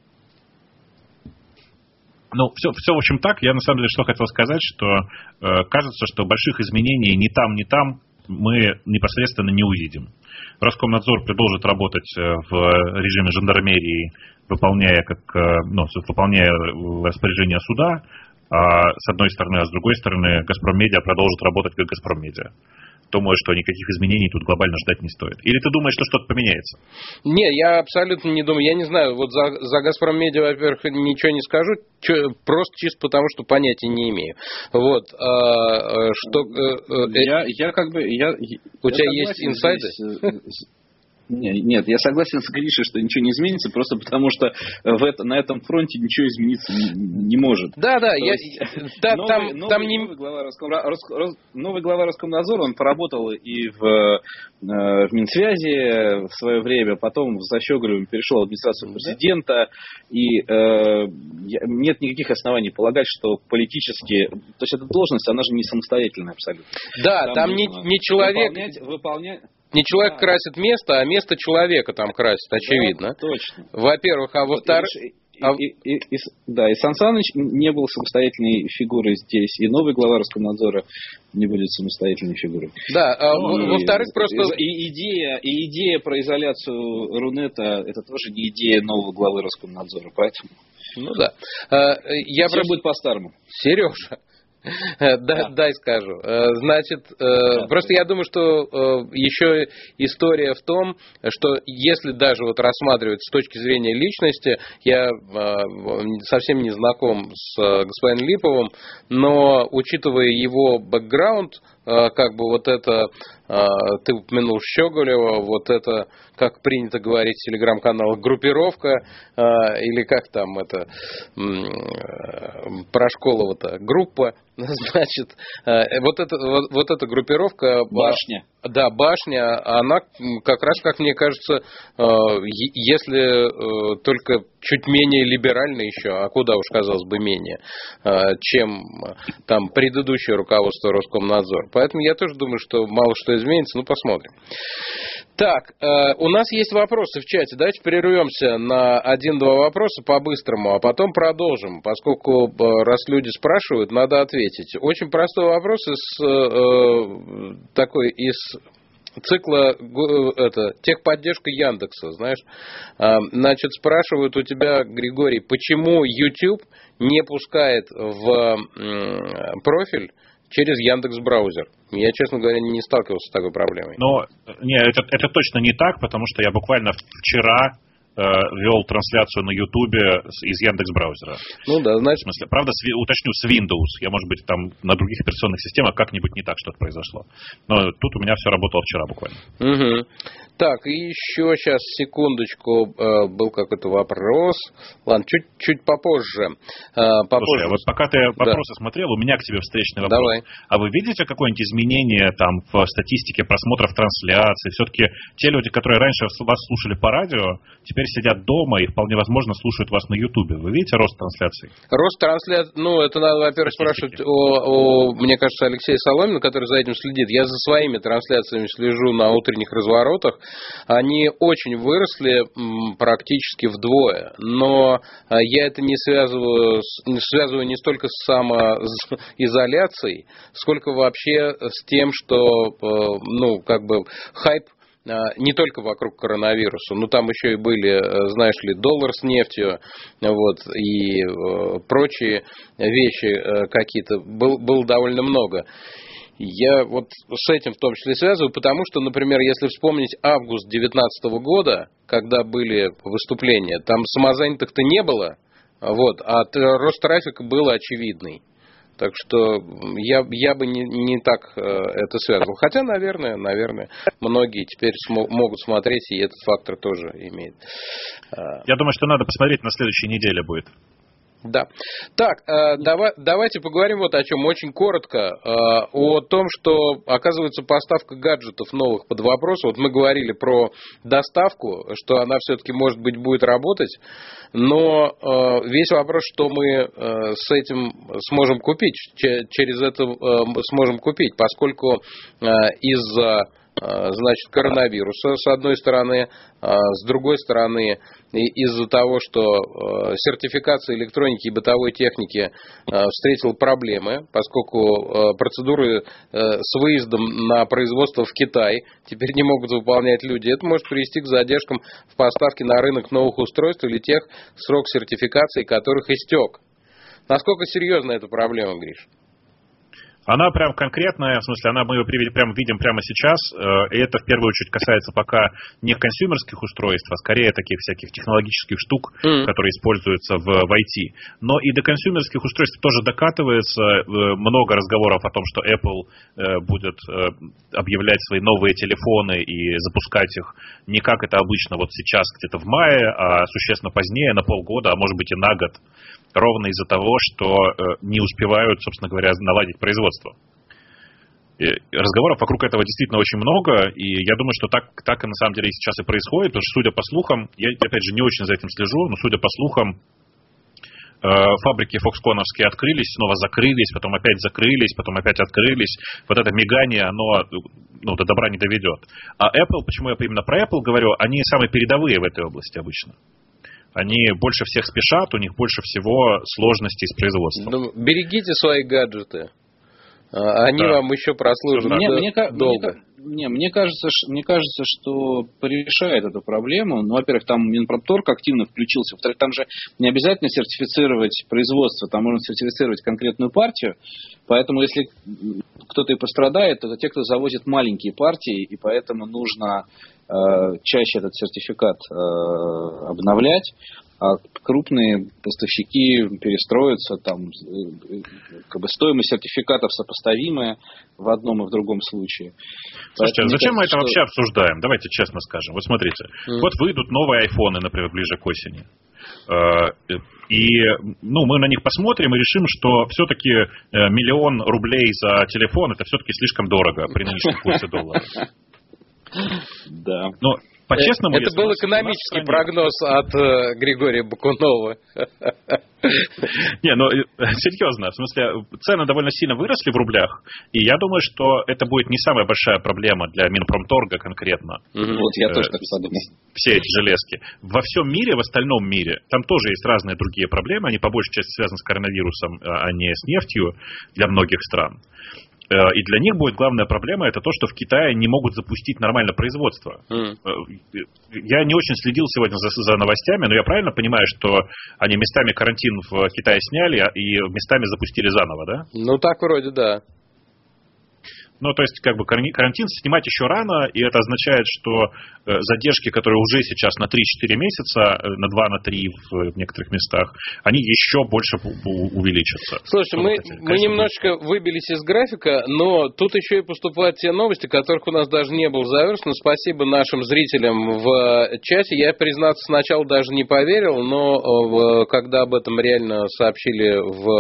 Все, в общем, так. Я, на самом деле, что хотел сказать, что кажется, что больших изменений ни там мы непосредственно не увидим. Роскомнадзор продолжит работать в режиме жандармерии, выполняя распоряжение суда, с одной стороны, а с другой стороны, «Газпром Медиа» продолжит работать как «Газпром Медиа». Думаю, что никаких изменений тут глобально ждать не стоит. Или ты думаешь, что что-то поменяется? Не, я абсолютно не думаю. Я не знаю, вот за «Газпром Медиа», во-первых, ничего не скажу, просто чисто потому, что понятия не имею. Вот. У тебя есть инсайды? Нет, я согласен с Гришей, что ничего не изменится, просто потому что на этом фронте ничего измениться не может. Да. Новый глава Роскомнадзора, он поработал и в Минсвязи в свое время, потом за Щеголевым перешел в администрацию президента, и нет никаких оснований полагать, что политически... То есть эта должность, она же не самостоятельная абсолютно. Да, там не человек... Не человек красит место, а место человека там красит, очевидно. Точно. Во-первых, а во-вторых... И Сан Саныч не был самостоятельной фигурой здесь, и новый глава Роскомнадзора не будет самостоятельной фигурой. Да, во-вторых, просто... И идея про изоляцию Рунета, это тоже не идея нового главы Роскомнадзора, поэтому... Ну да. Все будет по-старому. Сережа. Дай скажу. Значит, просто я думаю, что еще история в том, что если даже вот рассматривать с точки зрения личности, я совсем не знаком с господином Липовым, но учитывая его бэкграунд, как бы вот это, ты упомянул Щеголева, вот это, как принято говорить в телеграм-каналах, группировка, или как там это, про Школова-то, группа, значит, вот эта группировка... Башня. Да, башня, она как раз, как мне кажется, если только чуть менее либеральная еще, а куда уж, казалось бы, менее, чем там предыдущее руководство Роскомнадзора. Поэтому я тоже думаю, что мало что изменится, ну посмотрим. Так, у нас есть вопросы в чате, давайте прервемся на 1-2 вопроса по-быстрому, а потом продолжим, поскольку раз люди спрашивают, надо ответить. Очень простой вопрос из цикла техподдержка Яндекса, знаешь. Значит, спрашивают у тебя, Григорий, почему YouTube не пускает в профиль через Яндекс.Браузер. Я, честно говоря, не сталкивался с такой проблемой. Но это точно не так, потому что я буквально вчера вел трансляцию на Ютубе из Яндекс.Браузера. Ну да, значит... В смысле, правда, уточню, с Windows. Я, может быть, там на других операционных системах как-нибудь не так что-то произошло. Но тут у меня все работало вчера буквально. Угу. Так, и еще сейчас, секундочку, был какой-то вопрос. Ладно, чуть попозже. Слушай, вот пока ты вопросы смотрел, у меня к тебе встречный вопрос. Давай. А вы видите какое-нибудь изменение там в статистике просмотров трансляций? Все-таки те люди, которые раньше вас слушали по радио, теперь сидят дома и вполне возможно слушают вас на Ютубе. Вы видите рост трансляций? Рост трансляций, ну, это надо, во-первых, спрашивать мне кажется, Алексея Соломина, который за этим следит. Я за своими трансляциями слежу на утренних разворотах. Они очень выросли практически вдвое. Но я это не связываю не столько с самоизоляцией, сколько вообще с тем, что, ну, как бы, хайп не только вокруг коронавируса, но там еще и были, знаешь ли, доллар с нефтью, вот, и прочие вещи какие-то, было довольно много. Я вот с этим в том числе связываю, потому что, например, если вспомнить август 2019 года, когда были выступления, там самозанятых-то не было, вот, а рост трафика был очевидный. Так что я бы не так это связывал. Хотя, наверное, многие теперь могут смотреть, и этот фактор тоже имеет. Я думаю, что надо посмотреть, на следующей неделе будет. Да. Так, давайте поговорим вот о чем. Очень коротко. О том, что, оказывается, поставка гаджетов новых под вопрос. Вот мы говорили про доставку, что она все-таки, может быть, будет работать. Но весь вопрос, что мы с этим сможем купить. Через это сможем купить. Поскольку из-за, значит, коронавируса, с одной стороны, с другой стороны, из-за того, что сертификация электроники и бытовой техники встретила проблемы, поскольку процедуры с выездом на производство в Китай теперь не могут выполнять люди, это может привести к задержкам в поставке на рынок новых устройств или тех, срок сертификации которых истек. Насколько серьезна эта проблема, Гриш? Она прям конкретная, в смысле, мы ее видим прямо сейчас, и это в первую очередь касается пока не консюмерских устройств, а скорее таких всяких технологических штук, которые используются в IT. Но и до консюмерских устройств тоже докатывается много разговоров о том, что Apple будет объявлять свои новые телефоны и запускать их не как это обычно вот сейчас где-то в мае, а существенно позднее, на полгода, а может быть и на год. Ровно из-за того, что не успевают, собственно говоря, наладить производство. И разговоров вокруг этого действительно очень много, и я думаю, что так и на самом деле сейчас и происходит, потому что, судя по слухам, я, опять же, не очень за этим слежу, но, судя по слухам, фабрики фоксконовские открылись, снова закрылись, потом опять закрылись, потом опять открылись. Вот это мигание, оно до добра не доведет. А Apple, почему я именно про Apple говорю, они самые передовые в этой области обычно. Они больше всех спешат, у них больше всего сложностей с производством. Берегите свои гаджеты. Они вам еще прослужат долго. Мне кажется, что решает эту проблему. Ну, во-первых, там Минпромторг активно включился. Во-вторых, там же не обязательно сертифицировать производство, там можно сертифицировать конкретную партию. Поэтому, если кто-то и пострадает, то это те, кто завозит маленькие партии, и поэтому нужно чаще этот сертификат обновлять. А крупные поставщики перестроятся, там как бы стоимость сертификатов сопоставимая в одном и в другом случае. Слушайте, а зачем мы это вообще обсуждаем? Давайте честно скажем. Вот смотрите, вот выйдут новые айфоны, например, ближе к осени. И мы на них посмотрим и решим, что все-таки 1 000 000 рублей за телефон это все-таки слишком дорого при нынешнем курсе доллара. Да. Но по-честному, это был экономический прогноз от Григория Бакунова. Не, серьезно, в смысле, цены довольно сильно выросли в рублях, и я думаю, что это будет не самая большая проблема для Минпромторга конкретно. Вот я тоже так подумал. Все эти железки. Во всем мире, в остальном мире, там тоже есть разные другие проблемы, они по большей части связаны с коронавирусом, а не с нефтью для многих стран. И для них будет главная проблема, это то, что в Китае не могут запустить нормально производство. Я не очень следил сегодня за новостями, но я правильно понимаю, что они местами карантин в Китае сняли и местами запустили заново, да? Ну, так вроде, да. Ну, то есть, как бы, карантин снимать еще рано, и это означает, что задержки, которые уже сейчас на 3-4 месяца, на 2-3 в некоторых местах, они еще больше увеличатся. Слушай, мы немножечко выбились из графика, но тут еще и поступают те новости, которых у нас даже не было завершено. Спасибо нашим зрителям в чате. Я, признаться, сначала даже не поверил, но когда об этом реально сообщили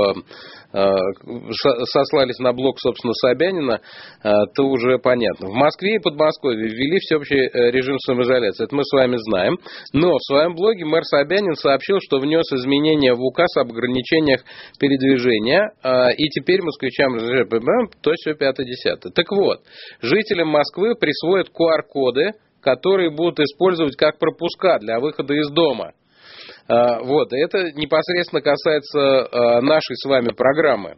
сослались на блог, собственно, Собянина, то уже понятно. В Москве и Подмосковье ввели всеобщий режим самоизоляции. Это мы с вами знаем. Но в своем блоге мэр Собянин сообщил, что внес изменения в указ об ограничениях передвижения, и теперь москвичам то все 5-10. Так вот, жителям Москвы присвоят QR-коды, которые будут использовать как пропуска для выхода из дома. Вот, это непосредственно касается нашей с вами программы.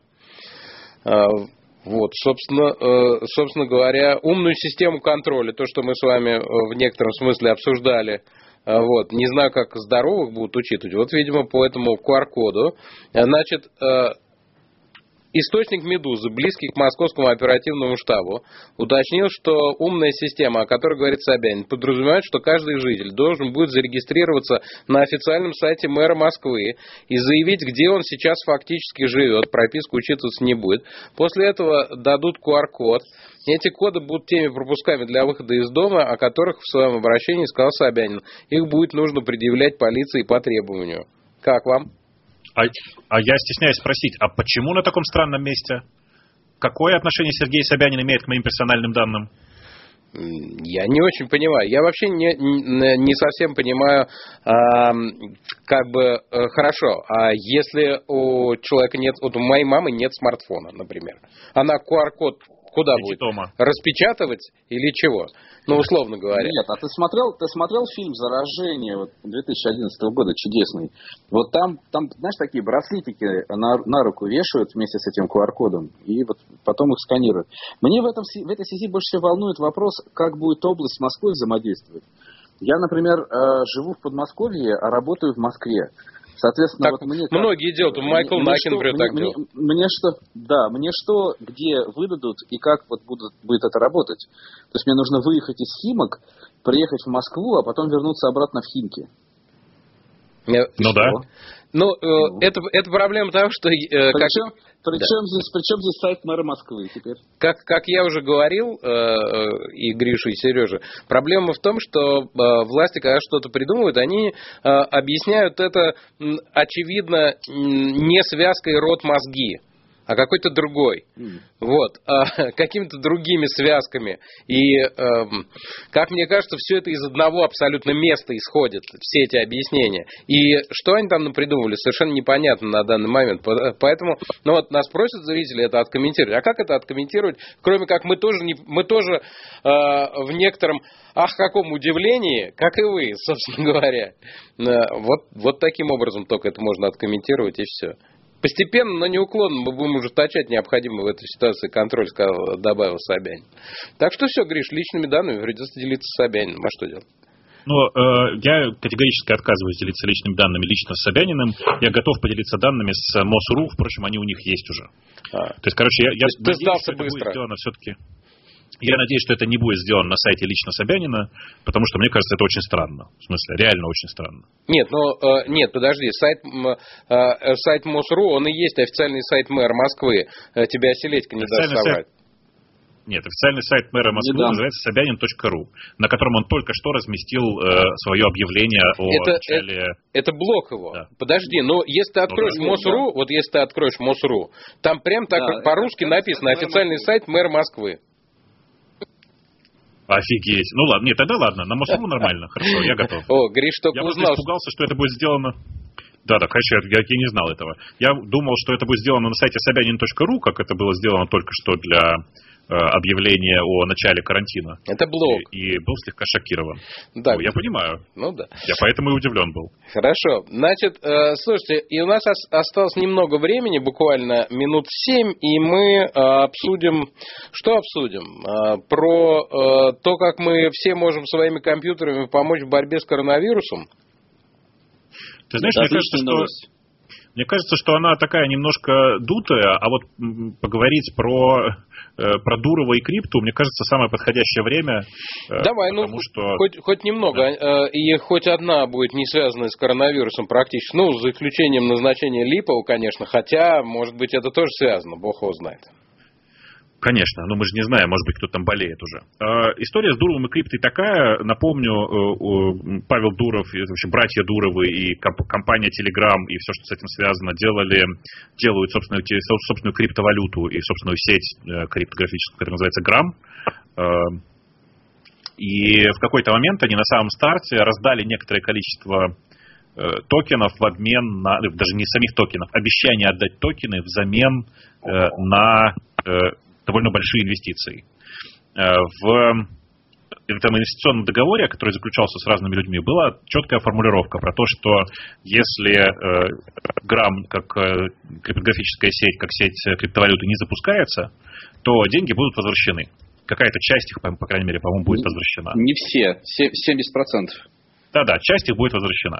Вот, собственно говоря, умную систему контроля, то, что мы с вами в некотором смысле обсуждали, вот, не знаю, как здоровых будут учитывать, вот, видимо, по этому QR-коду, значит, источник «Медузы», близкий к московскому оперативному штабу, уточнил, что умная система, о которой говорит Собянин, подразумевает, что каждый житель должен будет зарегистрироваться на официальном сайте мэра Москвы и заявить, где он сейчас фактически живет, прописка учитываться не будет. После этого дадут QR-код. Эти коды будут теми пропусками для выхода из дома, о которых в своем обращении сказал Собянин. Их будет нужно предъявлять полиции по требованию. Как вам? А я стесняюсь спросить, а почему на таком странном месте? Какое отношение Сергей Собянин имеет к моим персональным данным? Я не очень понимаю. Я вообще не совсем понимаю, хорошо, а если у человека нет, вот у моей мамы нет смартфона, например, она QR-код куда будет? Дома. Распечатывать или чего? Ну, условно говоря. Нет, а ты смотрел фильм «Заражение» вот, 2011 года, чудесный? Вот там, знаешь, такие браслетики на руку вешают вместе с этим QR-кодом, и вот потом их сканируют. Мне в этой связи больше всего волнует вопрос, как будет область Москвы взаимодействовать. Я, например, живу в Подмосковье, а работаю в Москве. Соответственно, так вот многие делают, Майкл Накин, например, так делал. Мне что, где выдадут и как вот будет это работать? То есть мне нужно выехать из Химок, приехать в Москву, а потом вернуться обратно в Химки. Ну да. Ну, это проблема того, что... Причем здесь сайт мэра Москвы теперь? Как я уже говорил, и Гриша, и Сережа, проблема в том, что власти, когда что-то придумывают, они объясняют это, очевидно, не связкой рот-мозги. а какой-то другой. Вот. Какими-то другими связками. И, как мне кажется, все это из одного абсолютно места исходит, все эти объяснения. И что они там напридумывали, совершенно непонятно на данный момент. Поэтому, нас просят зрители это откомментировать. А как это откомментировать, кроме как мы тоже в некотором каком удивлении, как и вы, собственно говоря. Вот таким образом только это можно откомментировать, и все. Постепенно, но неуклонно мы будем ужесточать необходимый в этой ситуации контроль, добавил Собянин. Так что все, Гриш, личными данными придется делиться с Собяниным. А что делать? Я категорически отказываюсь делиться личными данными лично с Собяниным. Я готов поделиться данными с МОСРУ, впрочем, они у них есть уже. То есть, я ты сдался быстро. Все-таки. Я надеюсь, что это не будет сделано на сайте лично Собянина, потому что, мне кажется, это очень странно. В смысле, реально очень странно. Нет, подожди. Сайт МОСРУ, он и есть официальный сайт мэра Москвы. Тебя Селедько не даст соврать. Нет, официальный сайт мэра Москвы называется собянин.ру, на котором он только что разместил свое объявление о начале... Это блог его. Да. Подожди, если ты откроешь МОСРУ, там прям так по-русски написано официальный сайт мэра Москвы. Офигеть. Ладно, нет, тогда ладно, на МОСРУ нормально, хорошо, я готов. Гриш только узнал. Я испугался, что это будет сделано... Да, конечно, я не знал этого. Я думал, что это будет сделано на сайте собянин.ру, как это было сделано только что для объявления о начале карантина. Это блог. И был слегка шокирован. Да. Я понимаю. Да. Я поэтому и удивлен был. Хорошо. Значит, слушайте, и у нас осталось немного времени, буквально минут 7, и мы обсудим... Что обсудим? Про то, как мы все можем своими компьютерами помочь в борьбе с коронавирусом. Ты знаешь, мне кажется, что она такая немножко дутая, а вот поговорить про Дурова и крипту, мне кажется, самое подходящее время. Давай, что... хоть немного, да. И хоть одна будет не связана с коронавирусом практически, за исключением назначения Липова, конечно, хотя, может быть, это тоже связано, бог его знает. Конечно, но мы же не знаем, может быть, кто там болеет уже. История с Дуровым и криптой такая, напомню, Павел Дуров, в общем, братья Дуровы и компания Telegram и все, что с этим связано, делают собственную криптовалюту и собственную сеть криптографическую, которая называется Gram. И в какой-то момент они на самом старте раздали некоторое количество токенов в обмен на, даже не самих токенов, обещание отдать токены взамен на довольно большие инвестиции. В этом инвестиционном договоре, который заключался с разными людьми, была четкая формулировка про то, что если Грамм как криптографическая сеть, как сеть криптовалюты не запускается, то деньги будут возвращены. Какая-то часть их, по крайней мере, по-моему, будет возвращена. Не все, 70%. Да, часть их будет возвращена.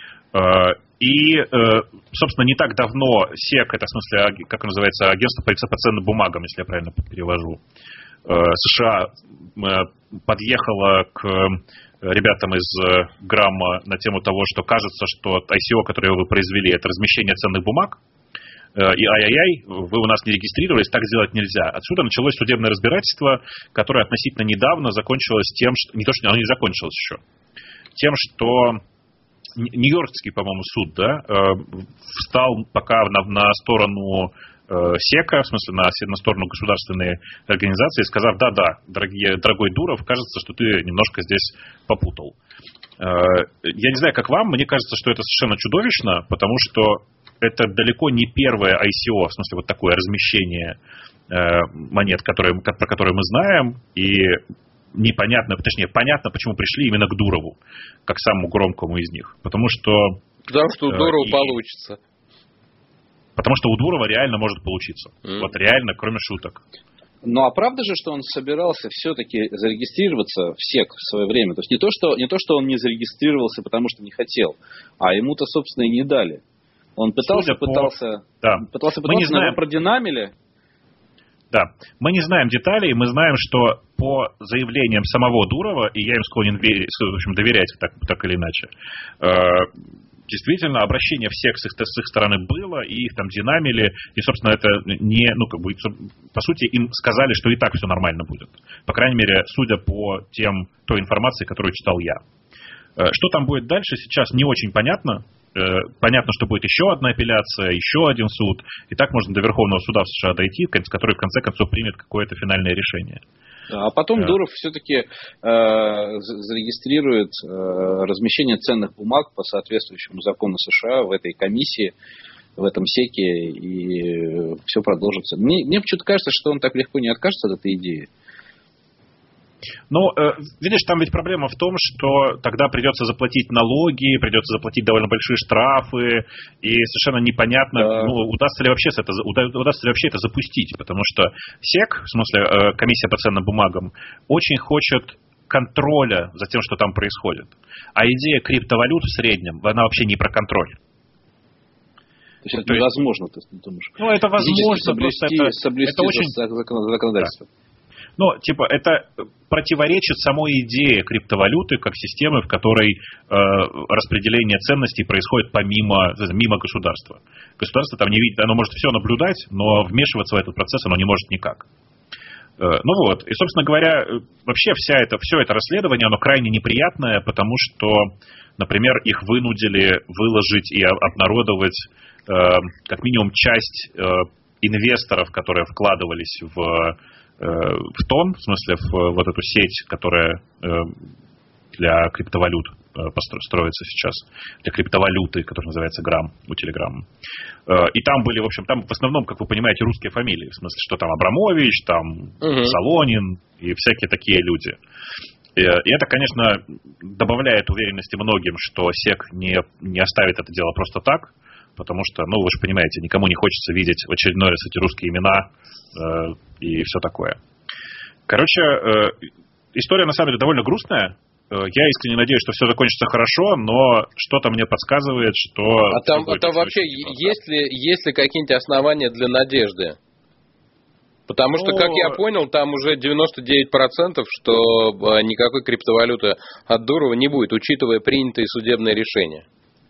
И, собственно, не так давно СЕК, это в смысле, как называется, агентство по ценным бумагам, если я правильно перевожу, США подъехало к ребятам из Грамма на тему того, что кажется, что ICO, которое вы произвели, это размещение ценных бумаг, и ай-яй-яй, вы у нас не регистрировались, так сделать нельзя. Отсюда началось судебное разбирательство, которое относительно недавно закончилось тем, что... Не то, что оно не закончилось еще. Тем, что Нью-Йоркский, по-моему, суд, встал пока на сторону СЕКа, в смысле на сторону государственной организации, сказав, дорогой Дуров, кажется, что ты немножко здесь попутал. Я не знаю, как вам, мне кажется, что это совершенно чудовищно, потому что это далеко не первое ICO, в смысле вот такое размещение монет, про которое мы знаем, и понятно, почему пришли именно к Дурову, как самому громкому из них. Потому что у Дурова получится. Потому что у Дурова реально может получиться. Вот реально, кроме шуток. Ну, а правда же, что он собирался все-таки зарегистрироваться в СЕК в свое время? То есть не то, что он не зарегистрировался, потому что не хотел, а ему-то, собственно, и не дали. Он пытался, мы не знаем, но его продинамили. Да, мы не знаем деталей, мы знаем, что по заявлениям самого Дурова, и я им склонен доверять так или иначе, действительно, обращение в СЕК с их стороны было, и их там динамили, и, собственно, это по сути, им сказали, что и так все нормально будет. По крайней мере, судя по той информации, которую читал я. Что там будет дальше, сейчас не очень понятно. понятно, что будет еще одна апелляция, еще один суд, и так можно до Верховного суда в США дойти, который в конце концов примет какое-то финальное решение. А потом Дуров все-таки зарегистрирует размещение ценных бумаг по соответствующему закону США в этой комиссии, в этом СЕКе, и все продолжится. Мне почему-то кажется, что он так легко не откажется от этой идеи. Ну, видишь, там ведь проблема в том, что тогда придется заплатить налоги, придется заплатить довольно большие штрафы, и совершенно непонятно, удастся ли вообще это запустить, потому что СЕК, в смысле комиссия по ценным бумагам, очень хочет контроля за тем, что там происходит. А идея криптовалют в среднем, она вообще не про контроль. То есть это невозможно, ты думаешь? Ну, это возможно, соблюсти законодательство. Ну, типа, это противоречит самой идее криптовалюты как системы, в которой распределение ценностей происходит мимо государства. Государство там не видит, оно может все наблюдать, но вмешиваться в этот процесс оно не может никак. Ну вот, и, собственно говоря, вообще все это расследование, оно крайне неприятное, потому что, например, их вынудили выложить и обнародовать как минимум часть инвесторов, которые вкладывались в ТОН, в смысле в вот эту сеть, которая для криптовалют строится сейчас, для криптовалюты, которая называется Грамм у Телеграма. И там были, в общем, там в основном, как вы понимаете, русские фамилии, в смысле, что там Абрамович, там Солонин и всякие такие люди. И это, конечно, добавляет уверенности многим, что СЕК не оставит это дело просто так, потому что, ну, вы же понимаете, никому не хочется видеть в очередной раз эти русские имена и все такое. Короче, история на самом деле довольно грустная. Я искренне надеюсь, что все закончится хорошо, но что-то мне подсказывает, что... А там вообще есть ли какие-нибудь основания для надежды? Потому что, как я понял, там уже 99%, что никакой криптовалюты от Дурова не будет, учитывая принятые судебные решения.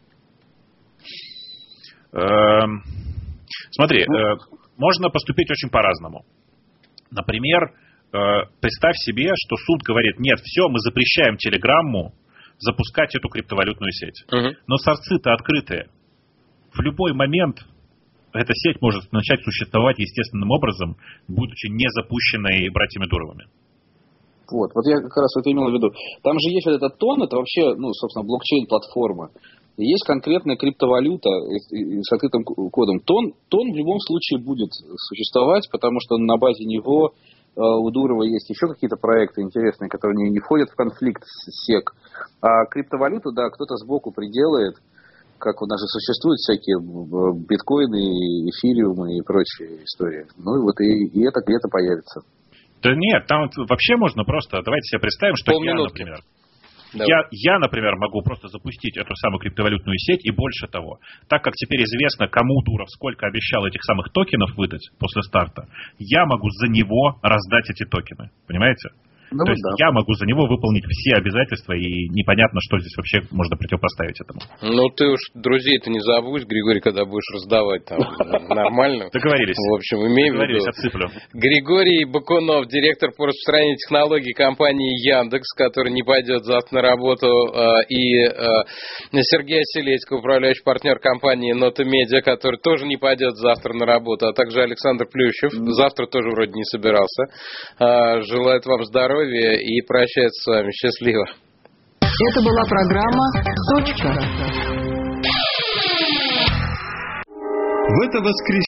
Смотри, можно поступить очень по-разному. Например, представь себе, что суд говорит: нет, все, мы запрещаем Телеграмму запускать эту криптовалютную сеть. Но сорцы-то открытые. В любой момент эта сеть может начать существовать естественным образом, будучи не запущенной братьями Дуровыми. Вот я как раз это имел в виду. Там же есть вот этот ТОН, это вообще, собственно, блокчейн-платформа. И есть конкретная криптовалюта с открытым кодом. ТОН в любом случае будет существовать, потому что на базе него у Дурова есть еще какие-то проекты интересные, которые не входят в конфликт с СЕК. А криптовалюту, да, кто-то сбоку приделает, как у нас же существуют всякие биткоины, эфириумы и прочие истории. Ну и вот и это где-то появится. Да нет, там вообще можно просто, давайте себе представим, что я, например, могу просто запустить эту самую криптовалютную сеть, и больше того, так как теперь известно, кому Дуров сколько обещал этих самых токенов выдать после старта, я могу за него раздать эти токены, понимаете? То есть я могу за него выполнить все обязательства, и непонятно, что здесь вообще можно противопоставить этому. Ну, ты уж друзей-то не забудь, Григорий, когда будешь раздавать там нормально. Договорились. В общем, имеем в виду. Отсыплю. Григорий Бакунов, директор по распространению технологий компании Яндекс, который не пойдет завтра на работу, и Сергей Оселедько, управляющий партнер компании Нота Медиа, который тоже не пойдет завтра на работу, а также Александр Плющев, завтра тоже вроде не собирался. Желает вам здоровья и прощается с вами. Счастливо. Это была программа «Точка». В это воскресенье